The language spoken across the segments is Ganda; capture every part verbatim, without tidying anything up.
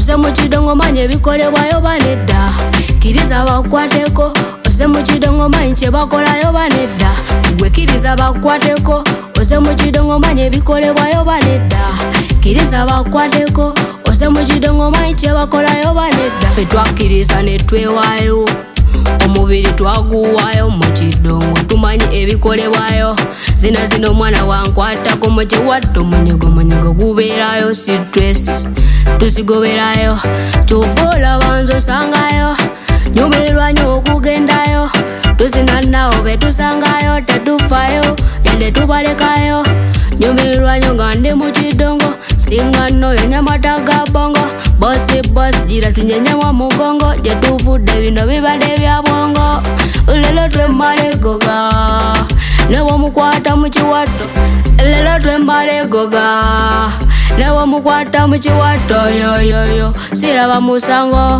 Oze mu kidongo manye ebikolebwayo banedda. Kiriza bakwateko. Oze mu kidongo manye kye bakolayo banedda. Gwe kiriza bakwateko. Oze mu kidongo manye ebikolebwayo banedda. Kiriza bakwateko. Oze mu kidongo manye kye bakolayo banedda. Ffe twakkiriza ne twewaayo. Omubiri twaguwaayo mu kidongo tumanyi ebikolebwayo. Zina zino omwana wankwatako mu kiwatto munyigo munyigo gubeerayo stress. Tusigoberayo kyova banzo sangayo. Nyumirwa nnyo okugendayo. Tuzina nawo betusangayo tetufayo yande tubalekayo. Nyumirwa nnyo nga ndi mu kidongo singa nno yo Nyamata ga bongo. Bosi bosi gira tunyenyemwa mugongo gye tuvudde bino bibadde bya bwongo. Lelo twembale goga ne bw'omukwata mu kiwatto. Lelo twembale goga ne bw'omukwata mu kiwatto yoyoyo siraba musango.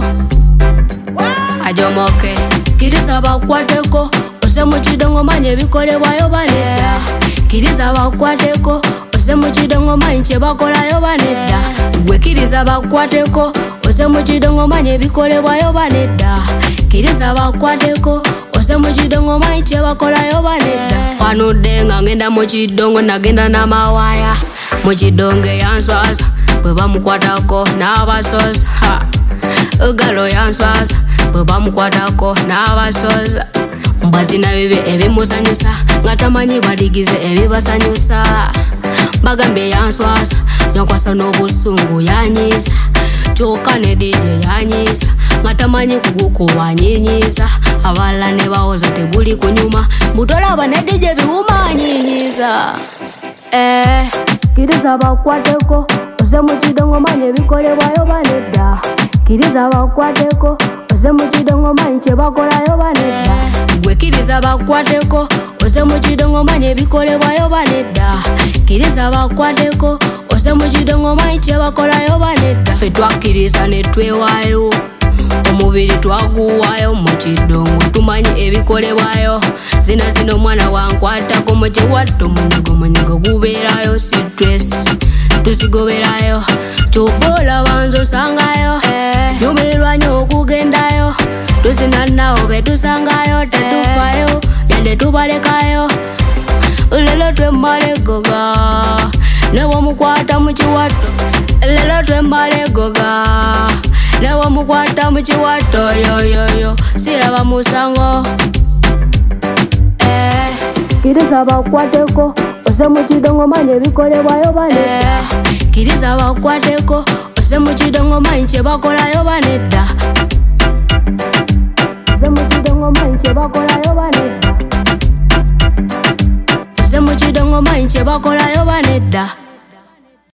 Ajomoke kiriza bakwateko. Oze mu kidongo manye ebikolebwayo banedda. Kiriza bakwateko. Oze mu kidongo manye kye bakolayo banedda. Gwe kiriza bakwateko. Oze mu kidongo manye ebikolebwayo banedda. Kiriza bakwateko. Oze mu kidongo manye kye bakolayo banedda. Wanudde nga ngenda mu kidongo nagenda n'amawaya. Mu kidongo yanswaza bwe bamukwatako n'abasoza. Ugalo yanswaza bwe bamukwatako n'abasoza. Mbazina bibi ebimusanyusa nga tamanyi badigize ebibasanyusa. Bagambye yanswaza nyankwasa n'obusungu yanyiza. Kyokka ne D J yanyiza nga tamanyi kugukuwanyiinyiza. Abalala ne bawoza teguli kunyuma butolaba ne D J biwuma anyinyiza. Eh, kiriza bakwateko. Oze mu kidongo manye ebikolebwayo banedda. Kiriza bakwateko. Oze mu kidongo manye kye bakolayo banedda. Gwe kiriza bakwateko. Oze mu kidongo manye ebikolebwayo banedda. Kiriza bakwateko. Oze mu kidongo manye kye bakolayo banedda. Ffe twakkiriza ne twewaayo. Omubiri twaguwaayo mu kidongo tumanyi ebikolebwayo. Zina zino omwana wankwatako mu kiwatto munyigo munyigo gubeerayo stress. Tusigoberayo kyova banzo sangayo. Nyumirwa nnyo okugendayo. Tuzina nawo betusangayo tetufayo yande tubalekayo. Lelo twembale goga ne bw'omukwata mu kiwatto. Lelo twembale goga ne bw'omukwata mu kiwatto yoyoyo siraba musango. Eh, kiriza bakwateko. Oze mu kidongo manye ebikolebwayo banedda. Kiriza bakwateko. Oze mu kidongo manye kye bakolayo banedda. Oze mu kidongo manye kye bakolayo banedda. Oze mu kidongo manye kye bakolayo banedda.